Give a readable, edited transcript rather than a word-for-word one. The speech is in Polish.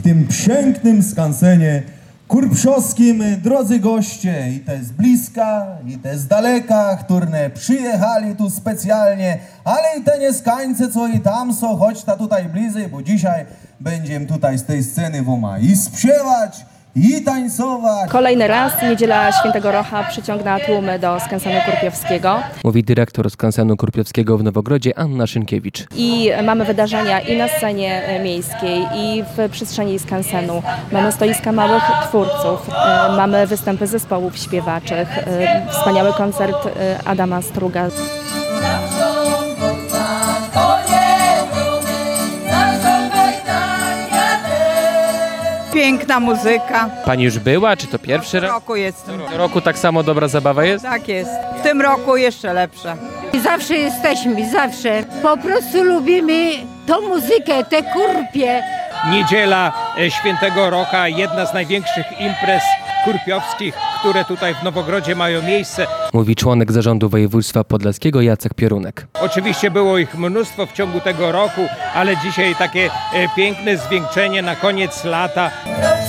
W tym pięknym skansenie kurpszowskim, drodzy goście, i te z bliska, i te z daleka, które przyjechali tu specjalnie, ale i te nieskańce, co i tam są, choć ta tutaj bliżej, bo dzisiaj będziemy tutaj z tej sceny woma i śpiewać, i tańcować. Kolejny raz Niedziela Świętego Rocha przyciągnęła tłumy do skansenu kurpiowskiego. Mówi dyrektor skansenu kurpiowskiego w Nowogrodzie Anna Szynkiewicz. I mamy wydarzenia i na scenie miejskiej, i w przestrzeni skansenu. Mamy stoiska małych twórców, mamy występy zespołów śpiewaczych, wspaniały koncert Adama Struga. Piękna muzyka. Pani już była, czy to pierwszy raz? W roku jestem. W roku tak samo dobra zabawa jest? Tak jest. W tym roku jeszcze lepsza. Zawsze jesteśmy, zawsze. Po prostu lubimy tą muzykę, te kurpie. Niedziela Świętego Rocha, jedna z największych imprez kurpiowskich, które tutaj w Nowogrodzie mają miejsce. Mówi członek zarządu województwa podlaskiego Jacek Piorunek. Oczywiście było ich mnóstwo w ciągu tego roku, ale dzisiaj takie piękne zwieńczenie na koniec lata.